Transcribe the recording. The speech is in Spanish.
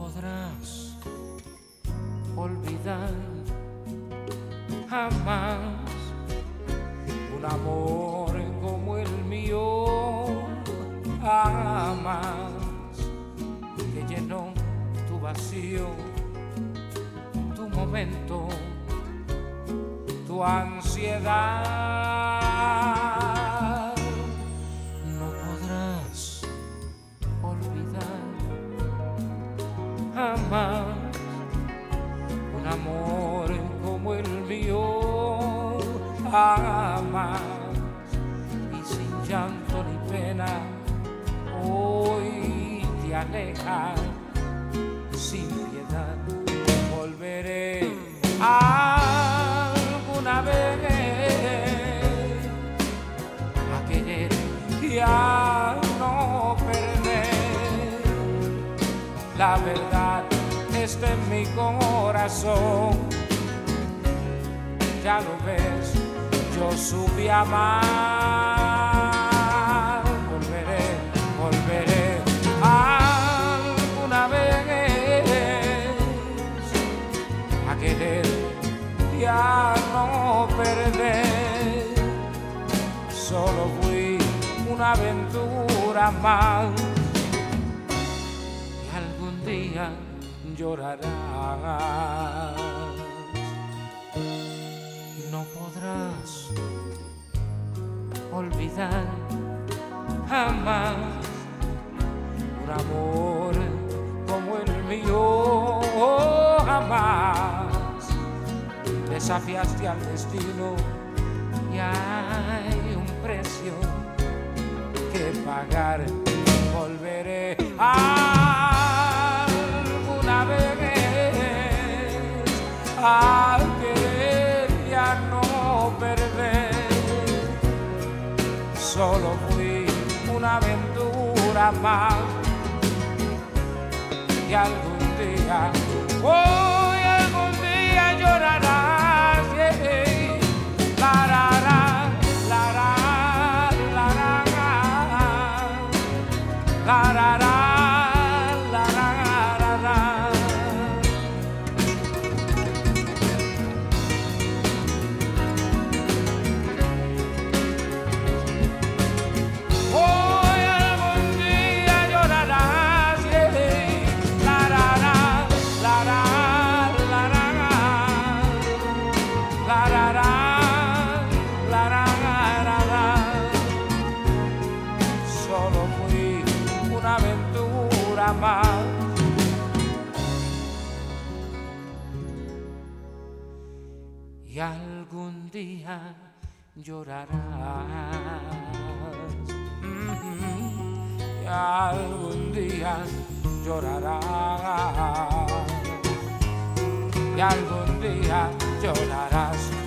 podrás olvidar jamás un amor como el mío, jamás, que llenó tu vacío, tu momento, tu ansiedad. No podrás olvidar jamás un amor como el mío, jamás, y sin llanto ni pena hoy te alejas sin piedad. Volveré alguna vez a querer y a no perder. La verdad está en mi corazón, ya lo ves, yo supe amar. Volveré alguna vez a querer y a no perder. Solo fui una aventura más y algún día llorarás. No podrás olvidar jamás un amor como el mío, jamás. Desafiaste al destino y hay un precio que pagar. Volveré alguna vez a querer y a no perder. Solo fui una aventura más y algún día, hoy algún día llorarás. Yeah. La, la, la, la, la, la, la, la, la, la. Solo fui una aventura más y algún día llorarás. Y algún día llorarás. Y algún día llorarás.